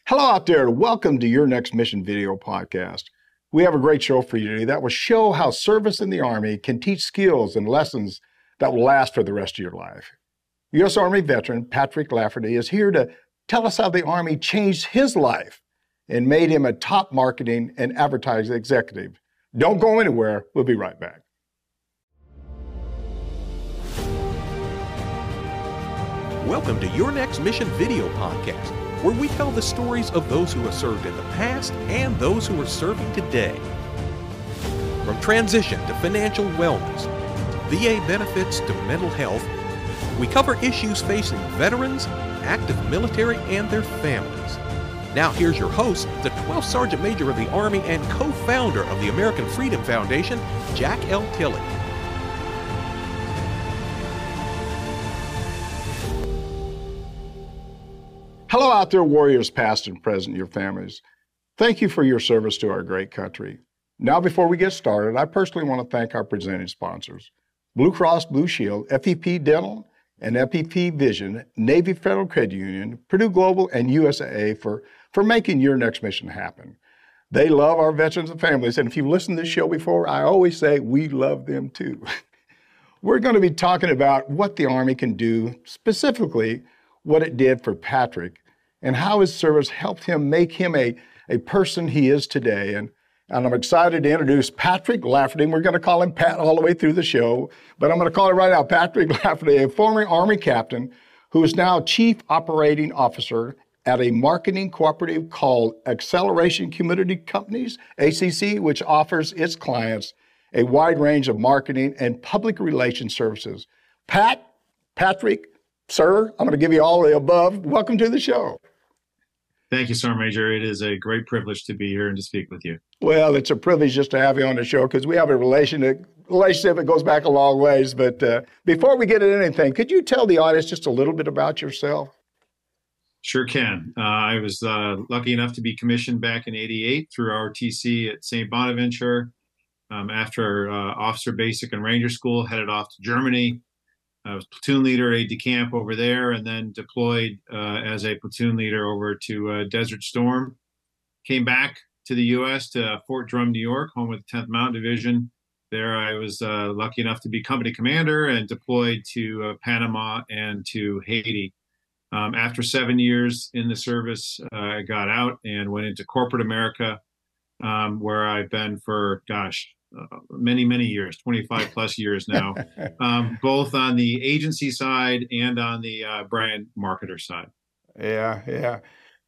Hello out there. Welcome to Your Next Mission video podcast. We have a great show for you today that will show how service in the Army can teach skills and lessons that will last for the rest of your life. U.S. Army veteran Patrick Lafferty is here to tell us how the Army changed his life and made him a top marketing and advertising executive. Don't go anywhere. We'll be right back. Welcome to Your Next Mission video podcast, where we tell the stories of those who have served in the past and those who are serving today. From transition to financial wellness, VA benefits to mental health, we cover issues facing veterans, active military, and their families. Now here's your host, the 12th Sergeant Major of the Army and co-founder of the American Freedom Foundation, Jack L. Tilley. Hello out there, warriors past and present, your families. Thank you for your service to our great country. Now, before we get started, I personally want to thank our presenting sponsors, Blue Cross Blue Shield, FEP Dental, and FEP Vision, Navy Federal Credit Union, Purdue Global, and USAA for making Your Next Mission happen. They love our veterans and families, and if you've listened to this show before, I always say we love them too. We're going to be talking about what the Army can do, specifically what it did for Patrick, and how his service helped him make him a person he is today. And I'm excited to introduce Patrick Lafferty. We're going to call him Pat all the way through the show, but I'm going to call him right now Patrick Lafferty, a former Army captain who is now Chief Operating Officer at a marketing cooperative called Acceleration Community Companies, ACC, which offers its clients a wide range of marketing and public relations services. Patrick, sir, I'm going to give you all the above. Welcome to the show. Thank you, Sergeant Major. It is a great privilege to be here and to speak with you. Well, it's a privilege just to have you on the show because we have a relationship that goes back a long ways. But before we get into anything, could you tell the audience just a little bit about yourself? Sure can. I was lucky enough to be commissioned back in '88 through ROTC at St. Bonaventure. After Officer Basic and Ranger School, headed off to Germany. I was platoon leader, aide-de-camp over there, and then deployed as a platoon leader over to Desert Storm. Came back to the U.S. to Fort Drum, New York, home with the 10th Mountain Division. There I was lucky enough to be company commander and deployed to Panama and to Haiti. After 7 years in the service, I got out and went into corporate America, where I've been for, many years, 25 plus years now, both on the agency side and on the brand marketer side. Yeah.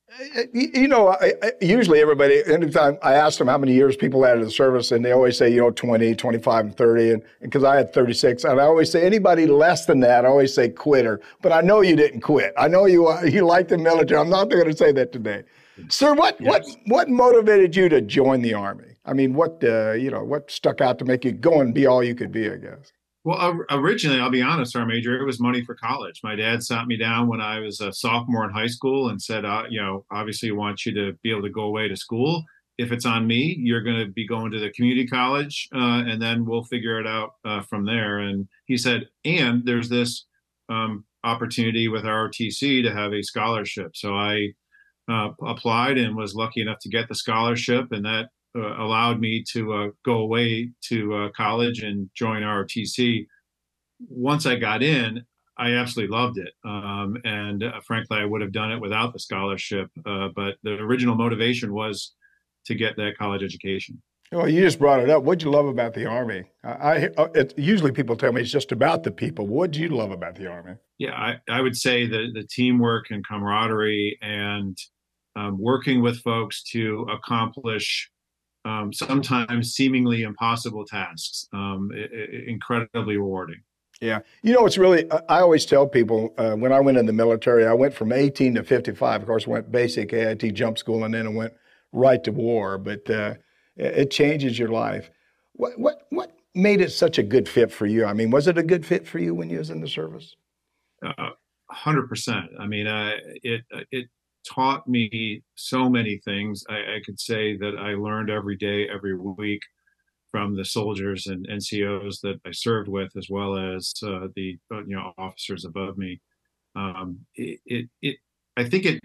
Usually everybody, anytime I ask them how many years people had in the service, and they always say, 20, 25, and 30. And because I had 36, and I always say anybody less than that, I always say quitter. But I know you didn't quit. I know you like the military. I'm not going to say that today. Sir, what motivated you to join the Army? I mean, what stuck out to make you go and be all you could be, I guess? Well, originally, I'll be honest, Sergeant Major, it was money for college. My dad sat me down when I was a sophomore in high school and said, obviously, we want you to be able to go away to school. If it's on me, you're going to be going to the community college, and then we'll figure it out from there. And he said, and there's this opportunity with ROTC to have a scholarship. So I applied and was lucky enough to get the scholarship, and that allowed me to go away to college and join ROTC. Once I got in, I absolutely loved it. And frankly, I would have done it without the scholarship. But the original motivation was to get that college education. Well, you just brought it up. What'd you love about the Army? Usually people tell me it's just about the people. What'd you love about the Army? Yeah, I would say the teamwork and camaraderie and working with folks to accomplish sometimes seemingly impossible tasks, incredibly rewarding. Yeah. It's really, I always tell people when I went in the military, I went from 18 to 55. Of course, went basic AIT jump school, and then I went right to war. But it changes your life. What made it such a good fit for you? I mean, was it a good fit for you when you was in the service? 100%. I mean, it taught me so many things. I could say that I learned every day, every week from the soldiers and NCOs that I served with, as well as the officers above me. I think it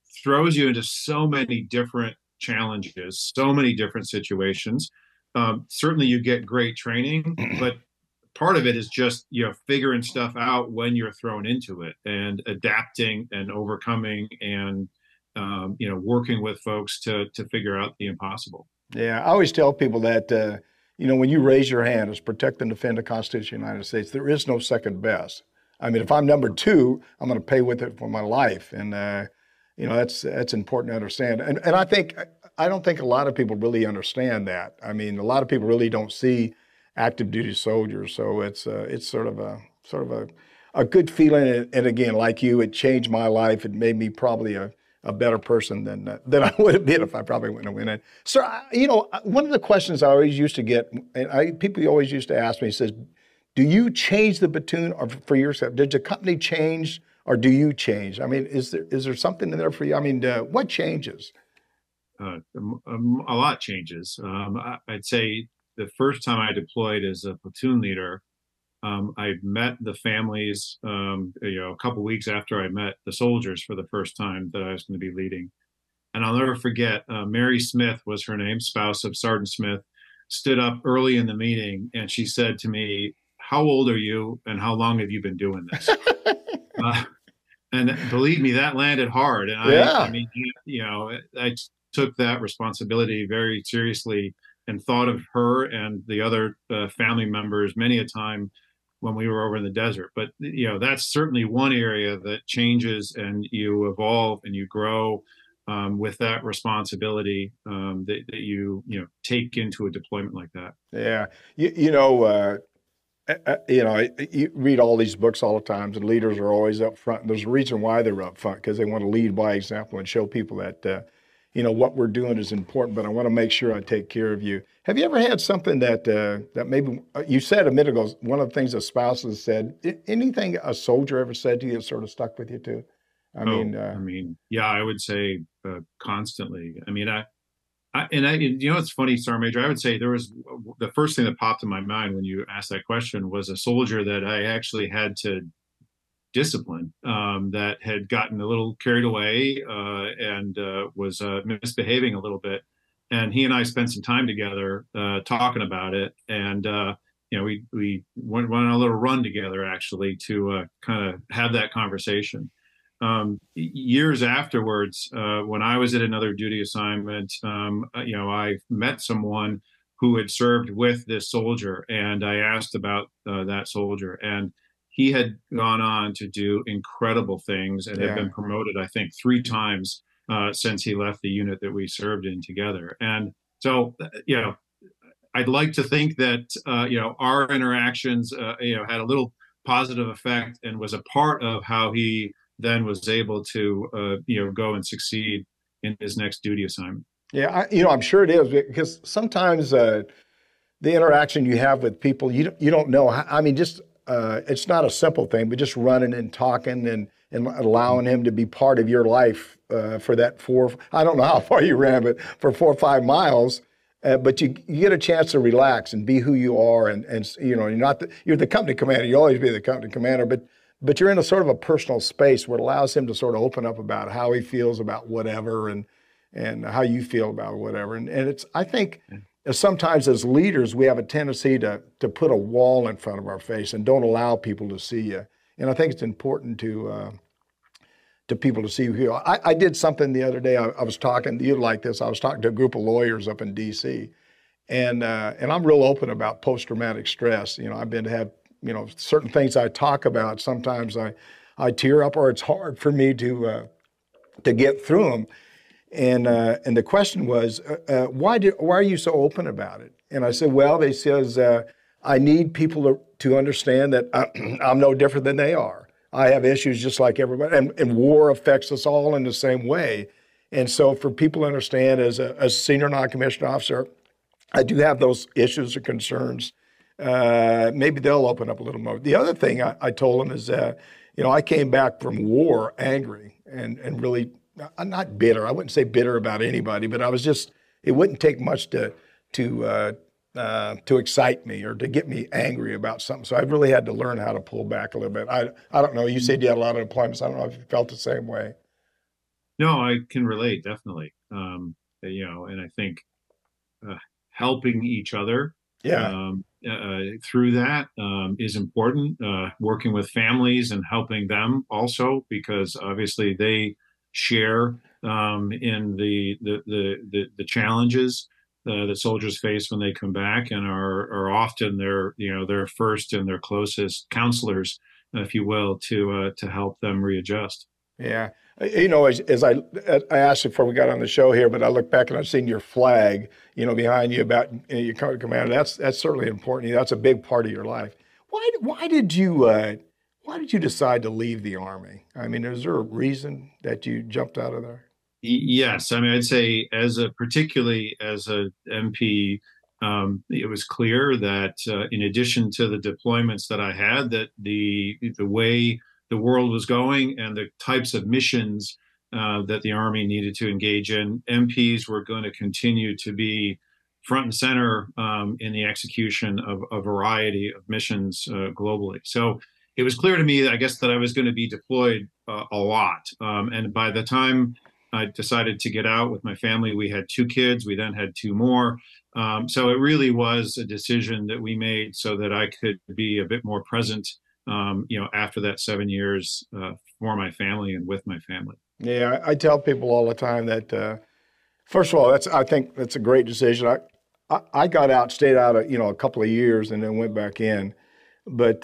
throws you into so many different challenges, so many different situations. Certainly you get great training, but part of it is just, figuring stuff out when you're thrown into it and adapting and overcoming and, working with folks to figure out the impossible. Yeah, I always tell people that, when you raise your hand as protect and defend the Constitution of the United States, there is no second best. I mean, if I'm number two, I'm going to pay with it for my life. And, that's important to understand. And I don't think a lot of people really understand that. I mean, a lot of people really don't see active duty soldiers. So it's sort of a good feeling. And again, like you, it changed my life. It made me probably a better person than I would have been if I probably wouldn't have went in. So, one of the questions I always used to get, and people always used to ask me, says, do you change the platoon for yourself? Did the company change or do you change? I mean, is there something in there for you? I mean, what changes? A lot changes. I'd say the first time I deployed as a platoon leader, I met the families, a couple weeks after I met the soldiers for the first time that I was going to be leading. And I'll never forget, Mary Smith was her name, spouse of Sergeant Smith, stood up early in the meeting and she said to me, "How old are you and how long have you been doing this?" And believe me, that landed hard. And I mean, I took that responsibility very seriously and thought of her and the other family members many a time when we were over in the desert. But, that's certainly one area that changes and you evolve and you grow with that responsibility that you take into a deployment like that. Yeah. You read all these books all the time, and leaders are always up front. And there's a reason why they're up front, because they want to lead by example and show people that, what we're doing is important, but I want to make sure I take care of you. Have you ever had something that maybe you said a minute ago, one of the things a spouse has said, anything a soldier ever said to you that sort of stuck with you too? I would say constantly. I mean, it's funny, Sergeant Major, I would say there was the first thing that popped in my mind when you asked that question was a soldier that I actually had to discipline that had gotten a little carried away and was misbehaving a little bit. And he and I spent some time together talking about it. And, we went on a little run together actually to kind of have that conversation. Years afterwards, when I was at another duty assignment, I met someone who had served with this soldier, and I asked about that soldier, and he had gone on to do incredible things and had been promoted, I think, 3 times since he left the unit that we served in together. And so, I'd like to think that, our interactions, had a little positive effect and was a part of how he then was able to, go and succeed in his next duty assignment. Yeah, I'm sure it is, because sometimes the interaction you have with people, you don't know. I mean, just it's not a simple thing, but just running and talking and allowing him to be part of your life for that I don't know how far you ran, but for 4 or 5 miles. But you get a chance to relax and be who you are, and you're the company commander. You always be the company commander, but you're in a sort of a personal space where it allows him to sort of open up about how he feels about whatever and how you feel about whatever. And it's, I think sometimes as leaders, we have a tendency to put a wall in front of our face and don't allow people to see you. And I think it's important to people to see who you are. I did something the other day. I was talking, you like this, I was talking to a group of lawyers up in D.C. And I'm real open about post-traumatic stress. I've been to have, certain things I talk about. Sometimes I tear up, or it's hard for me to get through them. And the question was, why are you so open about it? And I said, well, they says, I need people to understand that I'm no different than they are. I have issues just like everybody, and war affects us all in the same way. And so for people to understand, as a senior non-commissioned officer, I do have those issues or concerns. Maybe they'll open up a little more. The other thing I told them is, I came back from war angry and really, I'm not bitter. I wouldn't say bitter about anybody, but I was just, it wouldn't take much to excite me or to get me angry about something. So I really had to learn how to pull back a little bit. I don't know. You said you had a lot of deployments. I don't know if you felt the same way. No, I can relate definitely. And I think uh, helping each other Yeah. through that is important. Working with families and helping them also, because obviously they share in the challenges that soldiers face when they come back, and are often their first and their closest counselors, if you will, to help them readjust. Yeah. As I asked you before we got on the show here, but I look back and I've seen your flag, behind you about your company commander. That's certainly important. That's a big part of your life. Why did you decide to leave the Army? I mean, is there a reason that you jumped out of there? Yes, I mean, I'd say particularly as a MP, it was clear that in addition to the deployments that I had, that the way the world was going and the types of missions that the Army needed to engage in, MPs were going to continue to be front and center in the execution of a variety of missions globally. So it was clear to me, I guess, that I was going to be deployed a lot, and by the time I decided to get out with my family. We had 2 kids. We then had 2 more. So it really was a decision that we made so that I could be a bit more present, after that 7 years for my family and with my family. Yeah, I tell people all the time that first of all, I think that's a great decision. I got out, stayed out a couple of years, and then went back in. But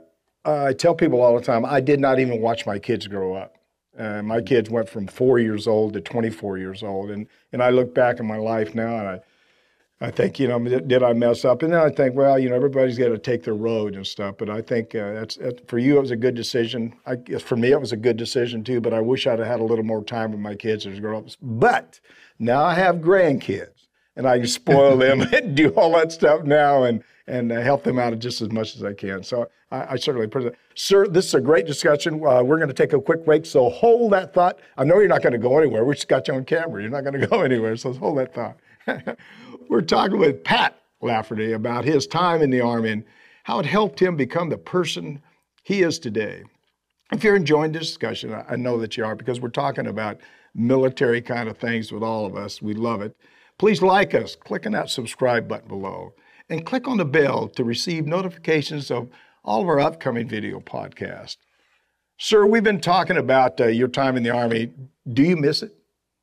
I tell people all the time, I did not even watch my kids grow up. My kids went from 4 years old to 24 years old. And I look back in my life now and I think, did I mess up? And then I think, well, everybody's got to take their road and stuff. But I think that's for you, it was a good decision. I guess for me, it was a good decision too. But I wish I'd have had a little more time with my kids as grown ups. But now I have grandkids and I can spoil them and do all that stuff now and help them out just as much as I can. So I certainly appreciate it. Sir, this is a great discussion. We're going to take a quick break, so hold that thought. I know you're not going to go anywhere. We just got you on camera. You're not going to go anywhere, so hold that thought. We're talking with Pat Lafferty about his time in the Army and how it helped him become the person he is today. If you're enjoying this discussion, I know that you are, because we're talking about military kind of things with all of us. We love it. Please like us. Click on that subscribe button below. And click on the bell to receive notifications of all of our upcoming video podcasts. Sir, we've been talking about your time in the Army. Do you miss it?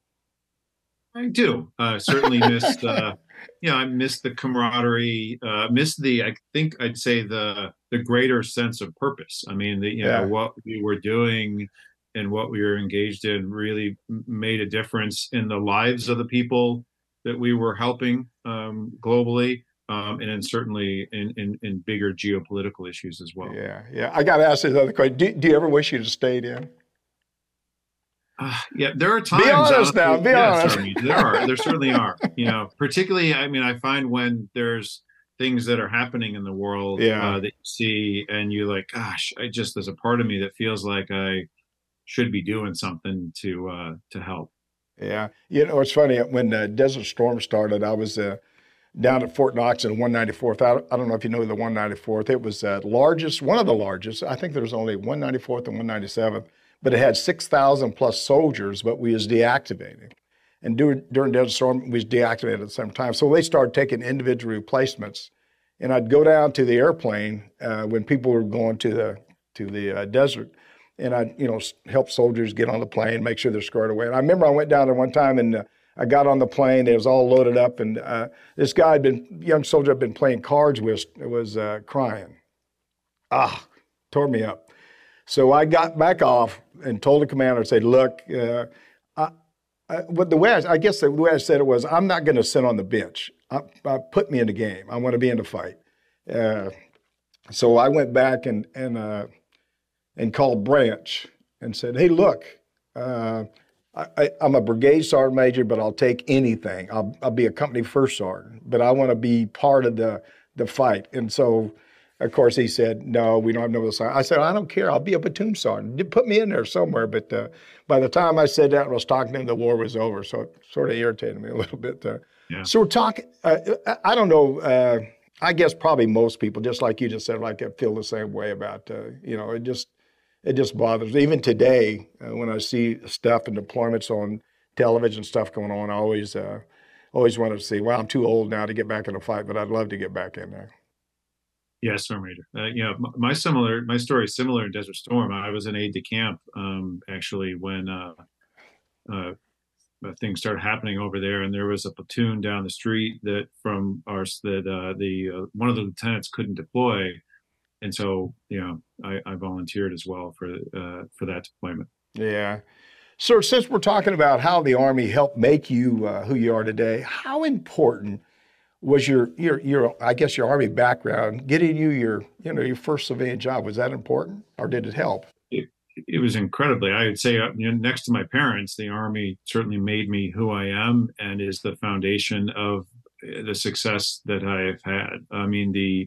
I do. Certainly missed. I missed the camaraderie. I think I'd say the greater sense of purpose. I mean, what we were doing and what we were engaged in really made a difference in the lives of the people that we were helping globally. And then certainly in bigger geopolitical issues as well. Yeah. I got to ask this other question. Do you ever wish you'd have stayed in? Yeah, there are times. Be honest now. Be honest. Certainly, there certainly are. Particularly, I mean, I find when there's things that are happening in the world that you see, and you're like, gosh, there's a part of me that feels like I should be doing something to help. Yeah. It's funny. When Desert Storm started, I was down at Fort Knox in 194th. I don't know if you know the 194th. It was one of the largest. I think there was only 194th and 197th, but it had 6,000 plus soldiers, but we was deactivating. And during Desert Storm, we was deactivated at the same time. So they started taking individual replacements. And I'd go down to the airplane when people were going to the desert, and I'd help soldiers get on the plane, make sure they're squared away. And I remember I went down there one time and I got on the plane. It was all loaded up, and this guy young soldier I'd been playing cards with, was crying. Tore me up. So I got back off and told the commander, I said, look, the way I said it was, I'm not going to sit on the bench. Put me in the game. I want to be in the fight. So I went back and called Branch and said, hey, look, I'm a brigade sergeant major, but I'll take anything. I'll be a company first sergeant, but I want to be part of the fight. And so, of course, he said, no, we don't have no sergeant. I said, I don't care. I'll be a platoon sergeant. Put me in there somewhere. But by the time I said that and was talking to him, the war was over. So it sort of irritated me a little bit. Yeah. So we're talking, I don't know, I guess probably most people, just like you just said, like I feel the same way about, it just bothers me. Even today, when I see stuff and deployments on television, stuff going on, I always want to see, well, I'm too old now to get back in a fight, but I'd love to get back in there. Yeah, Storm Ranger. My story is similar in Desert Storm. I was an aide de camp actually when things started happening over there, and there was a platoon down the street that from ours that the one of the lieutenants couldn't deploy, and so I volunteered as well for that deployment. Yeah. Sir, since we're talking about how the Army helped make you who you are today, how important was your I guess your Army background getting you your first civilian job? Was that important, or did it help? It was incredibly. I would say next to my parents, the Army certainly made me who I am and is the foundation of the success that I have had. I mean, the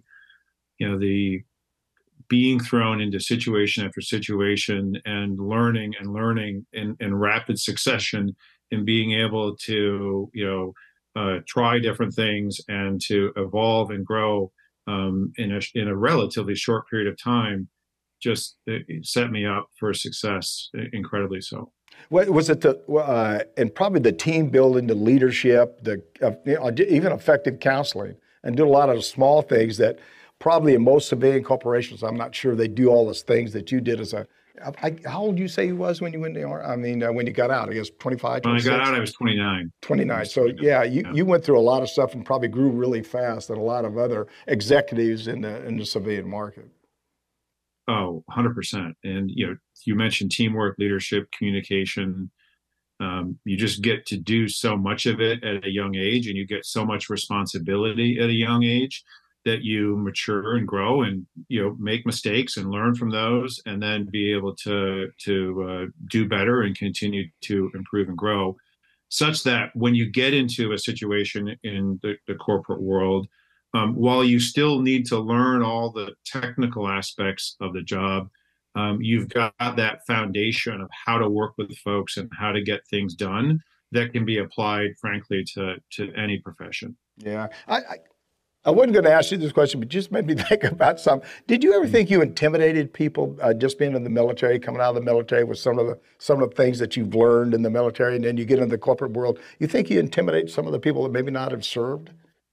being thrown into situation after situation and learning in rapid succession and being able to try different things and to evolve and grow in a relatively short period of time just set me up for success, incredibly so. What was it? And probably the team building, the leadership, even effective counseling, and do a lot of small things that probably in most civilian corporations, I'm not sure they do all those things that you did as a. How old did you say you was when you went in the Army? I mean, when you got out, I guess 25, 26? When I got out, I was 29. 29. So yeah, you went through a lot of stuff and probably grew really fast than a lot of other executives in the civilian market. Oh, 100%. And, you mentioned teamwork, leadership, communication. You just get to do so much of it at a young age, and you get so much responsibility at a young age that you mature and grow and, make mistakes and learn from those, and then be able to do better and continue to improve and grow, such that when you get into a situation in the corporate world, while you still need to learn all the technical aspects of the job, you've got that foundation of how to work with folks and how to get things done that can be applied, frankly, to any profession. Yeah. I wasn't going to ask you this question, but just made me think about something. Did you ever think you intimidated people just being in the military, coming out of the military with some of the things that you've learned in the military, and then you get into the corporate world? You think you intimidate some of the people that maybe not have served?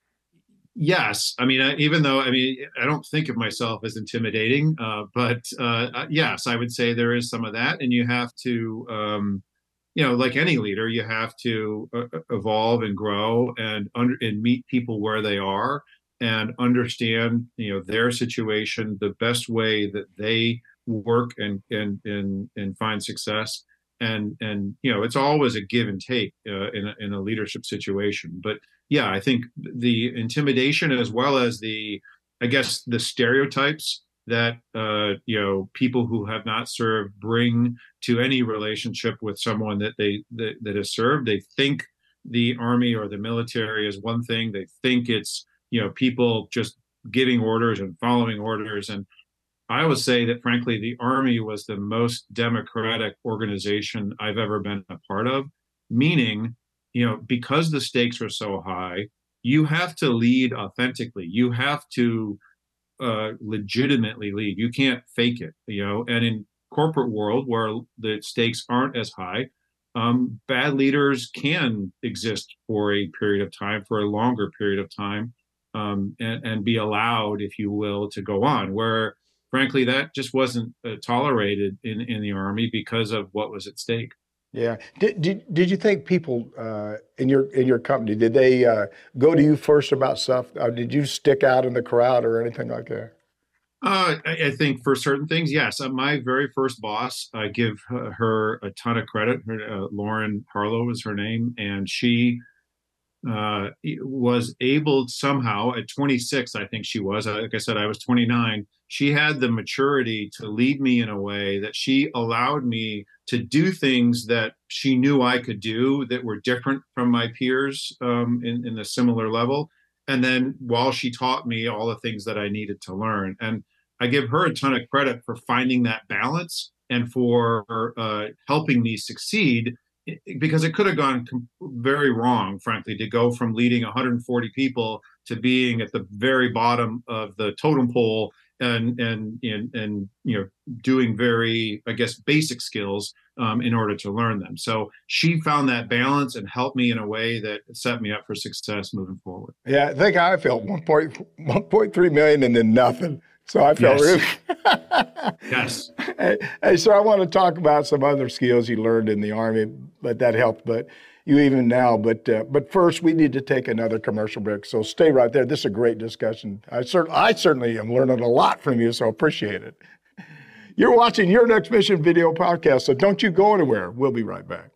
Yes. I mean, I don't think of myself as intimidating, but yes, I would say there is some of that. And you have to, like any leader, you have to evolve and grow and meet people where they are and understand, their situation, the best way that they work and find success. And it's always a give and take in a leadership situation. But yeah, I think the intimidation as well as the stereotypes that people who have not served bring to any relationship with someone that has served. They think the Army or the military is one thing. They think it's people just giving orders and following orders. And I would say that, frankly, the Army was the most democratic organization I've ever been a part of, meaning, because the stakes are so high, you have to lead authentically. You have to legitimately lead. You can't fake it, and in corporate world where the stakes aren't as high, bad leaders can exist for a period of time, for a longer period of time, and be allowed, if you will, to go on, where frankly, that just wasn't tolerated in the Army because of what was at stake. Yeah. Did you think people in your company, did they go to you first about stuff? Did you stick out in the crowd or anything like that? I think for certain things, yes. My very first boss, I give her a ton of credit. Lauren Harlow is her name, and she was able somehow at 26, I think she was, like I said, I was 29. She had the maturity to lead me in a way that she allowed me to do things that she knew I could do that were different from my peers in a similar level. And then while she taught me all the things that I needed to learn, and I give her a ton of credit for finding that balance and for helping me succeed, because it could have gone very wrong, frankly, to go from leading 140 people to being at the very bottom of the totem pole and doing very, I guess, basic skills in order to learn them. So she found that balance and helped me in a way that set me up for success moving forward. Yeah, I think I felt 1.3 million and then nothing. So I felt Yes. really. Yes. Hey, so I want to talk about some other skills you learned in the Army, but that helped. But you even now. But first, we need to take another commercial break. So stay right there. This is a great discussion. I certainly am learning a lot from you, so appreciate it. You're watching Your Next Mission video podcast, so don't you go anywhere. We'll be right back.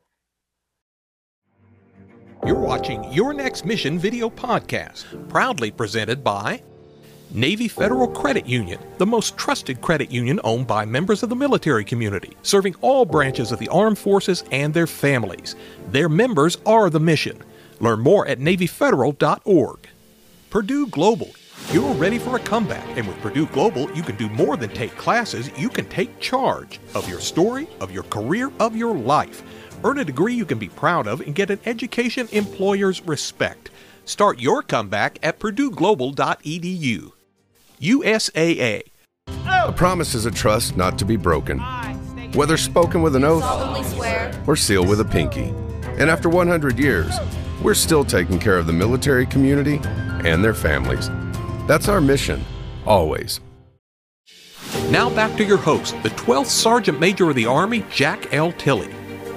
You're watching Your Next Mission video podcast, proudly presented by Navy Federal Credit Union, the most trusted credit union owned by members of the military community, serving all branches of the armed forces and their families. Their members are the mission. Learn more at NavyFederal.org. Purdue Global. You're ready for a comeback, and with Purdue Global, you can do more than take classes. You can take charge of your story, of your career, of your life. Earn a degree you can be proud of and get an education employers respect. Start your comeback at PurdueGlobal.edu. USAA. A promise is a trust not to be broken, whether spoken with an oath or sealed with a pinky. And after 100 years, we're still taking care of the military community and their families. That's our mission, always. Now back to your host, the 12th Sergeant Major of the Army, Jack L. Tilley.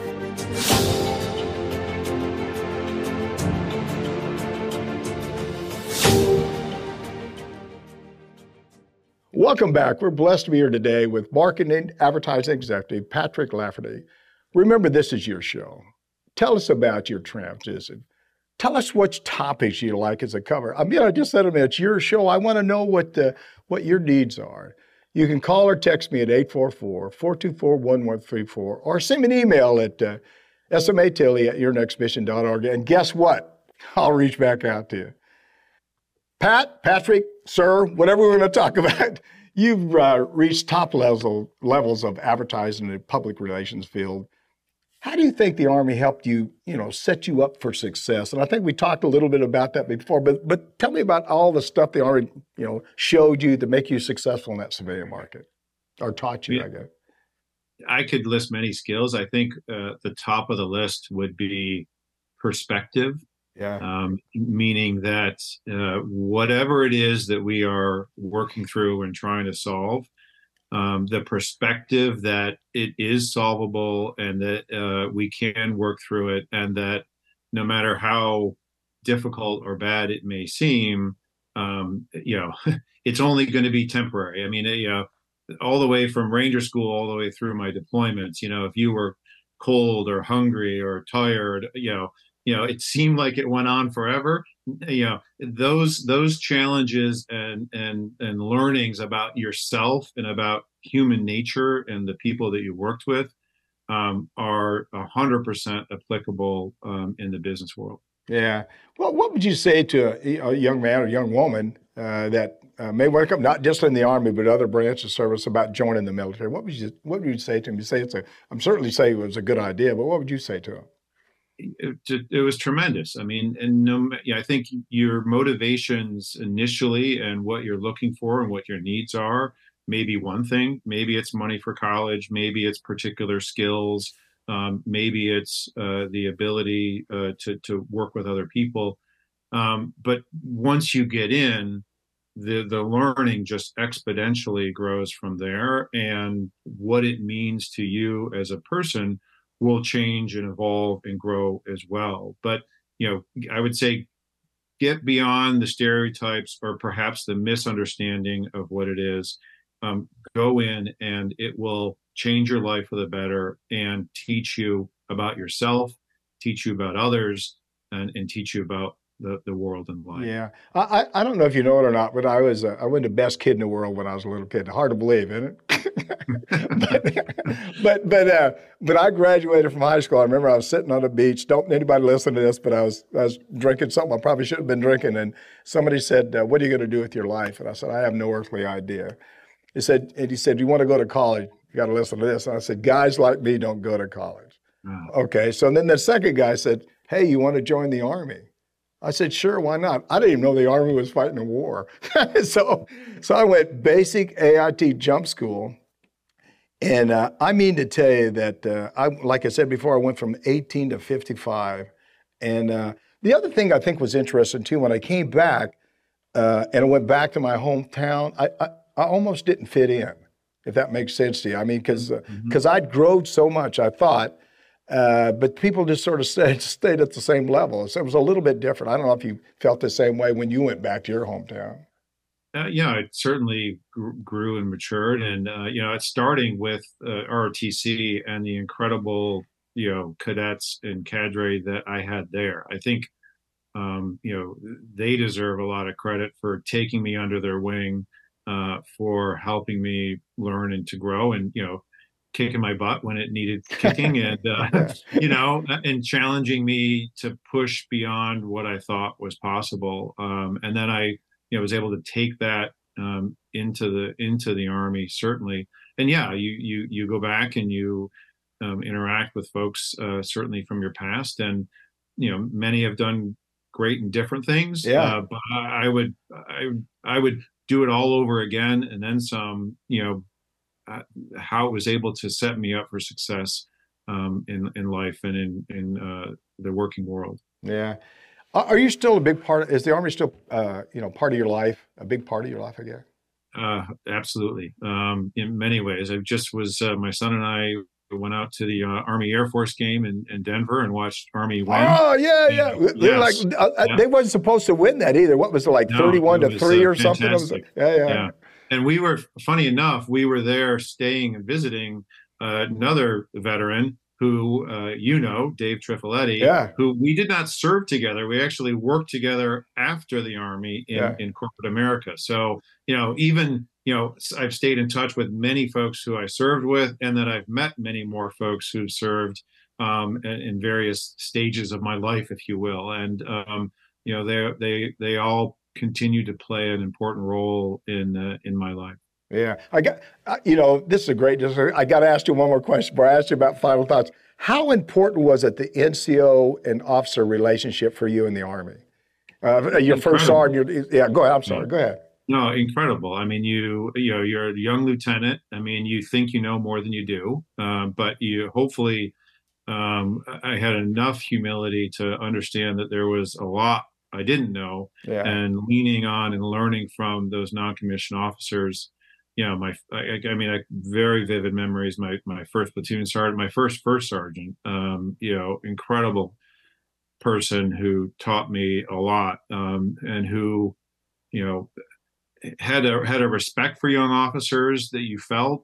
Welcome back. We're blessed to be here today with marketing advertising executive Patrick Lafferty. Remember, this is your show. Tell us about your transition. Tell us which topics you like as a cover. I mean, I just said it's your show. I want to know what your needs are. You can call or text me at 844-424-1134 or send me an email at smatilley@yournextmission.org. And guess what? I'll reach back out to you. Patrick, sir, whatever we're going to talk about, you've reached top levels of advertising in the public relations field. How do you think the Army helped you, set you up for success? And I think we talked a little bit about that before, but tell me about all the stuff the Army, showed you to make you successful in that civilian market, or taught you, I guess. I could list many skills. I think the top of the list would be perspective. Yeah. Meaning that whatever it is that we are working through and trying to solve, the perspective that it is solvable and that we can work through it, and that no matter how difficult or bad it may seem, it's only going to be temporary. I mean, all the way from Ranger School all the way through my deployments, if you were cold or hungry or tired, it seemed like it went on forever. Those challenges and learnings about yourself and about human nature and the people that you worked with are 100% applicable in the business world. Yeah. Well, what would you say to a young man or young woman that may want to come, not just in the Army, but other branches of service, about joining the military? What would you say to them? You say I'm certainly saying it was a good idea, but what would you say to them? It was tremendous. I mean, I think your motivations initially and what you're looking for and what your needs are may be one thing. Maybe it's money for college. Maybe it's particular skills. Maybe it's the ability to work with other people. But once you get in, the learning just exponentially grows from there. And what it means to you as a person will change and evolve and grow as well. But, I would say get beyond the stereotypes or perhaps the misunderstanding of what it is. Go in and it will change your life for the better and teach you about yourself, teach you about others, and teach you about the world and life. Yeah. I don't know if you know it or not, but I went the best kid in the world when I was a little kid. Hard to believe, isn't it? but I graduated from high school. I remember I was sitting on the beach. Don't anybody listen to this, but I was drinking something I probably shouldn't have been drinking. And somebody said, what are you going to do with your life? And I said, I have no earthly idea. He said, you want to go to college? You got to listen to this. And I said, guys like me don't go to college. Oh. Okay. So then the second guy said, hey, you want to join the Army? I said, sure, why not? I didn't even know the Army was fighting a war. So I went basic AIT jump school. And I mean to tell you that, like I said before, I went from 18 to 55. And the other thing I think was interesting too, when I came back and I went back to my hometown, I almost didn't fit in, if that makes sense to you. I mean, because I'd grown so much, I thought, but people just sort of stayed at the same level. So it was a little bit different. I don't know if you felt the same way when you went back to your hometown. Yeah, it certainly grew and matured. And, it's starting with ROTC and the incredible, cadets and cadre that I had there. I think, they deserve a lot of credit for taking me under their wing, for helping me learn and to grow and, kicking my butt when it needed kicking and, and challenging me to push beyond what I thought was possible. And then I was able to take that into the Army, certainly. And yeah, you go back and you interact with folks, certainly from your past, and many have done great and different things. Yeah. But I would do it all over again, and then some. How it was able to set me up for success in life and in the working world. Yeah. Are you still a big part? Is the Army still, part of your life? A big part of your life, I guess. Absolutely. In many ways, I just was. My son and I went out to the Army Air Force game in Denver and watched Army win. Oh yeah. Yes. They wasn't supposed to win that either. What was it, like 31-3 or something? It was yeah. And we were, funny enough, we were there staying and visiting another veteran who, Dave Trifoletti, who we did not serve together. We actually worked together after the Army in corporate America. So, even, I've stayed in touch with many folks who I served with, and that I've met many more folks who served in various stages of my life, if you will. And, they all continue to play an important role in my life. Yeah, this is a great. I got to ask you one more question before I ask you about final thoughts. How important was it, the NCO and officer relationship for you in the Army? Your first sergeant. Go ahead. I'm sorry. Go ahead. No, incredible. I mean, you're a young lieutenant. I mean, you think you know more than you do, but you hopefully. I had enough humility to understand that there was a lot I didn't know, and leaning on and learning from those non-commissioned officers. I very vivid memories. My first platoon sergeant, my first sergeant, incredible person who taught me a lot, and who, had a respect for young officers that you felt,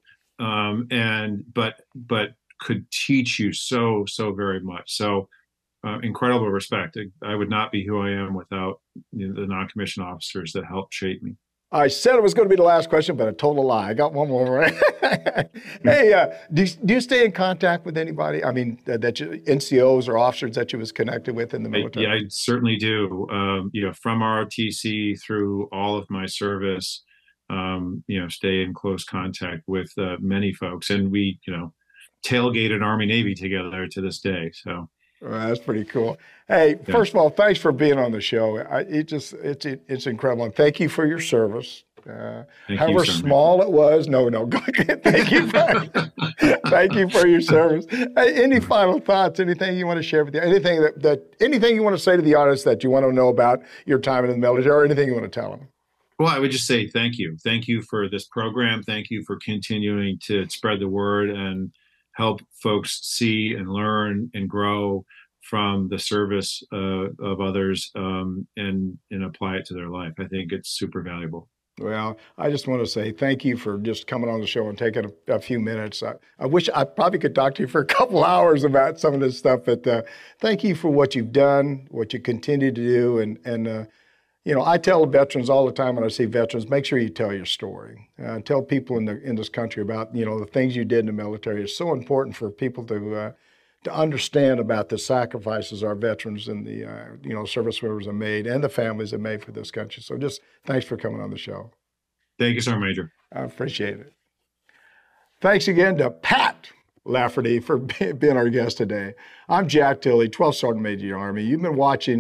but could teach you so very much. So. Incredible respect. I would not be who I am without the non-commissioned officers that helped shape me. I said it was going to be the last question, but I told a lie. I got one more. Right? Hey, do you stay in contact with anybody? I mean, that you, NCOs or officers that you was connected with in the military? I certainly do. From ROTC through all of my service, stay in close contact with many folks, and we, tailgated Army Navy together to this day. So. Well, that's pretty cool. Hey, first of all, thanks for being on the show. It's incredible. And thank you for your service. However small it was. No. Thank you. Thank you for your service. Hey, any final thoughts? Anything you want to share with you? Anything anything you want to say to the audience that you want to know about your time in the military, or anything you want to tell them? Well, I would just say thank you. Thank you for this program. Thank you for continuing to spread the word and help folks see and learn and grow from the service of others, and apply it to their life. I think it's super valuable. Well, I just want to say thank you for just coming on the show and taking a few minutes. I wish I probably could talk to you for a couple hours about some of this stuff, but thank you for what you've done, what you continue to do. And I tell veterans all the time when I see veterans, make sure you tell your story. Tell people in this country about, the things you did in the military. It's so important for people to understand about the sacrifices our veterans and the, service members have made, and the families have made for this country. So just thanks for coming on the show. Thank you, Sergeant Major. I appreciate it. Thanks again to Pat Lafferty for being our guest today. I'm Jack Tilley, 12th Sergeant Major of the Army. You've been watching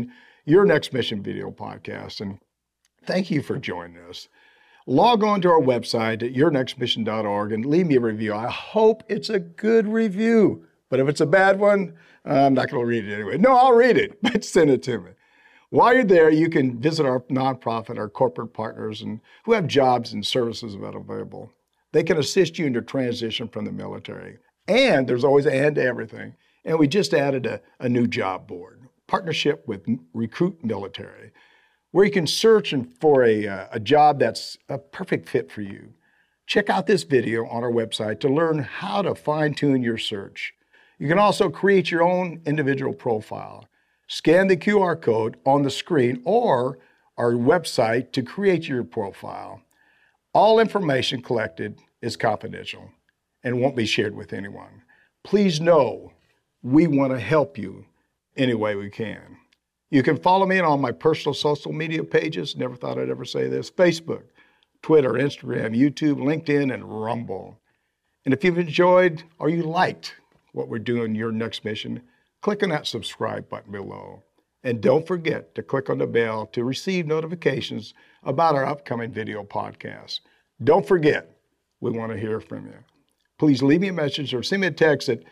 Your Next Mission video podcast. And thank you for joining us. Log on to our website at yournextmission.org and leave me a review. I hope it's a good review. But if it's a bad one, I'm not going to read it anyway. No, I'll read it, but send it to me. While you're there, you can visit our nonprofit, our corporate partners, and who have jobs and services available. They can assist you in your transition from the military. And there's always an end to everything. And we just added a new job board, partnership with Recruit Military, where you can search for a job that's a perfect fit for you. Check out this video on our website to learn how to fine-tune your search. You can also create your own individual profile. Scan the QR code on the screen or our website to create your profile. All information collected is confidential and won't be shared with anyone. Please know we want to help you any way we can. You can follow me on my personal social media pages. Never thought I'd ever say this. Facebook, Twitter, Instagram, YouTube, LinkedIn, and Rumble. And if you've enjoyed or you liked what we're doing, Your Next Mission, click on that subscribe button below. And don't forget to click on the bell to receive notifications about our upcoming video podcasts. Don't forget, we want to hear from you. Please leave me a message or send me a text at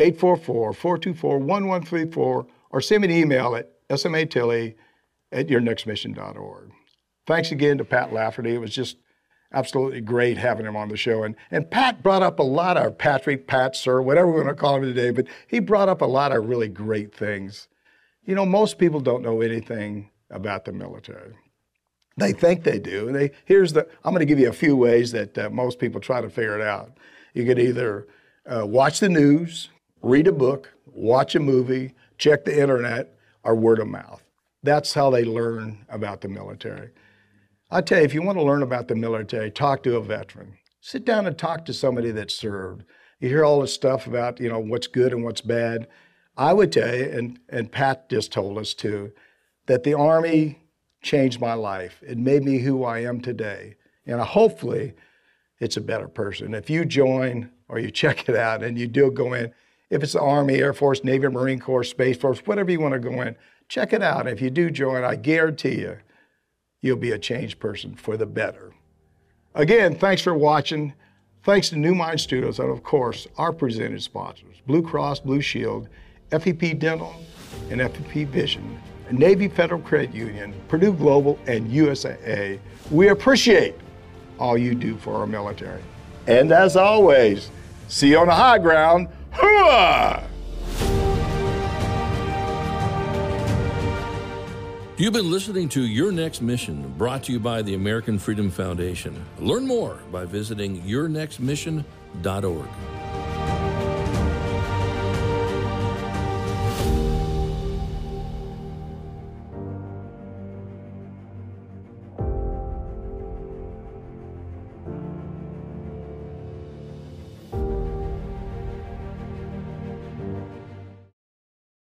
844-424-1134 or send me an email at smatilley@yournextmission.org. Thanks again to Pat Lafferty. It was just absolutely great having him on the show. And Pat brought up a lot of, Patrick, Pat, sir, whatever we want to call him today, but he brought up a lot of really great things. You know, most people don't know anything about the military. They think they do. I'm going to give you a few ways that most people try to figure it out. You could either watch the news, read a book, watch a movie, check the internet, or word of mouth. That's how they learn about the military. I tell you, if you want to learn about the military, talk to a veteran. Sit down and talk to somebody that served. You hear all this stuff about, what's good and what's bad. I would tell you, and Pat just told us too, that the Army changed my life. It made me who I am today. And hopefully, it's a better person. If you join or you check it out and you do go in, if it's the Army, Air Force, Navy, Marine Corps, Space Force, whatever you want to go in, check it out. If you do join, I guarantee you'll be a changed person for the better. Again, thanks for watching. Thanks to New Mind Studios and, of course, our presented sponsors, Blue Cross Blue Shield, FEP Dental, and FEP Vision, Navy Federal Credit Union, Purdue Global, and USAA. We appreciate all you do for our military. And as always, see you on the high ground. Hooah! You've been listening to Your Next Mission, brought to you by the American Freedom Foundation. Learn more by visiting yournextmission.org.